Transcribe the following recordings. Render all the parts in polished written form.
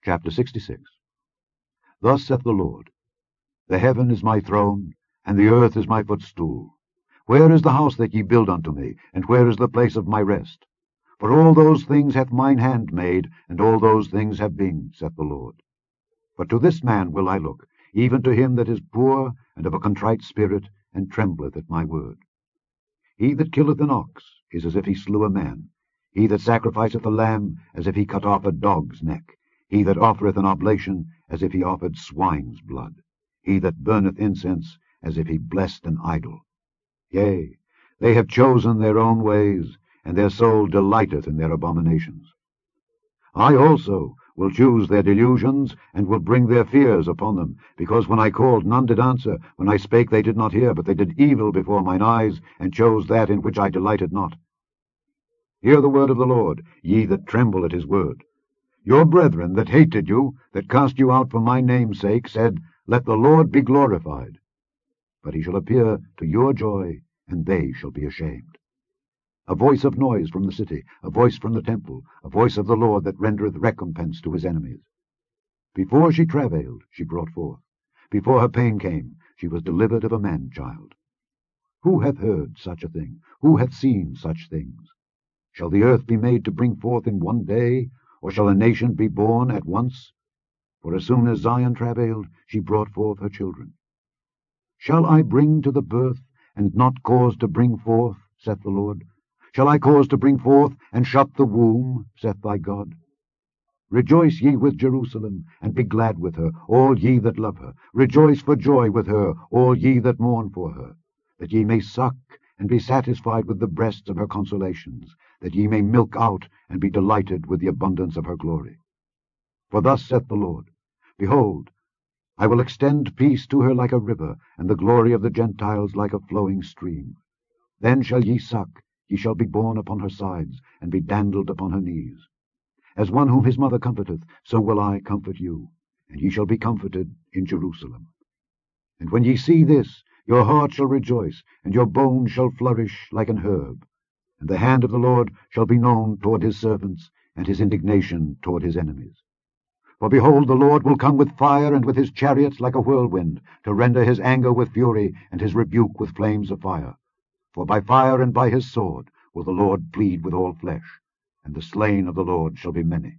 Chapter 66. Thus saith the Lord, The heaven is my throne, and the earth is my footstool. Where is the house that ye build unto me, and where is the place of my rest? For all those things hath mine hand made, and all those things have been, saith the Lord. But to this man will I look, even to him that is poor and of a contrite spirit, and trembleth at my word. He that killeth an ox is as if he slew a man. He that sacrificeth a lamb, as if he cut off a dog's neck. He that offereth an oblation, as if he offered swine's blood. He that burneth incense, as if he blessed an idol. Yea, they have chosen their own ways, and their soul delighteth in their abominations. I also will choose their delusions, and will bring their fears upon them, because when I called none did answer, when I spake they did not hear, but they did evil before mine eyes, and chose that in which I delighted not. Hear the word of the Lord, ye that tremble at his word. Your brethren that hated you, that cast you out for my name's sake, said, Let the Lord be glorified. But he shall appear to your joy, and they shall be ashamed. A voice of noise from the city, a voice from the temple, a voice of the Lord that rendereth recompense to his enemies. Before she travailed, she brought forth. Before her pain came, she was delivered of a man-child. Who hath heard such a thing? Who hath seen such things? Shall the earth be made to bring forth in one day, or shall a nation be born at once? For as soon as Zion travailed, she brought forth her children. Shall I bring to the birth, and not cause to bring forth, saith the Lord? Shall I cause to bring forth, and shut the womb, saith thy God? Rejoice ye with Jerusalem, and be glad with her, all ye that love her. Rejoice for joy with her, all ye that mourn for her, that ye may suck, and be satisfied with the breasts of her consolations, that ye may milk out, and be delighted with the abundance of her glory. For thus saith the Lord, Behold, I will extend peace to her like a river, and the glory of the Gentiles like a flowing stream. Then shall ye suck, ye shall be borne upon her sides, and be dandled upon her knees. As one whom his mother comforteth, so will I comfort you, and ye shall be comforted in Jerusalem. And when ye see this, your heart shall rejoice, and your bones shall flourish like an herb. And the hand of the Lord shall be known toward his servants, and his indignation toward his enemies. For behold, the Lord will come with fire, and with his chariots like a whirlwind, to render his anger with fury, and his rebuke with flames of fire. For by fire and by his sword will the Lord plead with all flesh, and the slain of the Lord shall be many.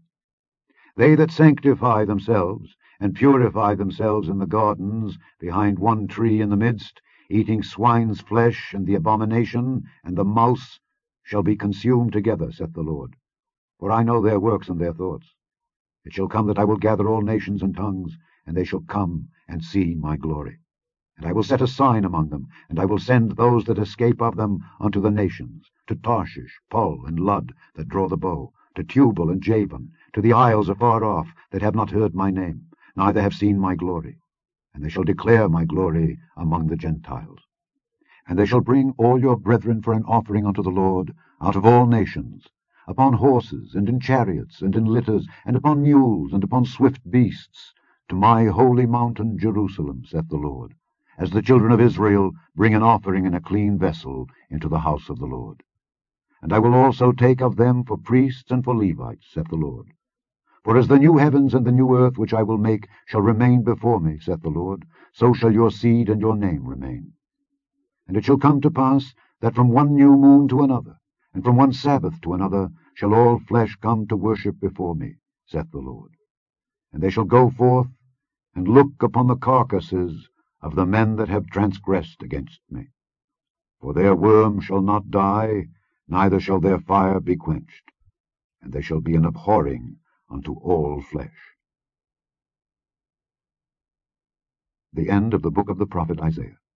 They that sanctify themselves, and purify themselves in the gardens, behind one tree in the midst, eating swine's flesh, and the abomination, and the mouse, shall be consumed together, saith the Lord. For I know their works and their thoughts. It shall come that I will gather all nations and tongues, and they shall come and see my glory. And I will set a sign among them, and I will send those that escape of them unto the nations, to Tarshish, Pul, and Lud, that draw the bow, to Tubal and Javan, to the isles afar off, that have not heard my name, neither have seen my glory. And they shall declare my glory among the Gentiles. And they shall bring all your brethren for an offering unto the Lord, out of all nations, upon horses, and in chariots, and in litters, and upon mules, and upon swift beasts, to my holy mountain Jerusalem, saith the Lord, as the children of Israel bring an offering in a clean vessel into the house of the Lord. And I will also take of them for priests and for Levites, saith the Lord. For as the new heavens and the new earth which I will make shall remain before me, saith the Lord, so shall your seed and your name remain. And it shall come to pass that from one new moon to another, and from one Sabbath to another, shall all flesh come to worship before me, saith the Lord. And they shall go forth and look upon the carcasses of the men that have transgressed against me. For their worm shall not die, neither shall their fire be quenched, and they shall be an abhorring unto all flesh. The end of the book of the prophet Isaiah.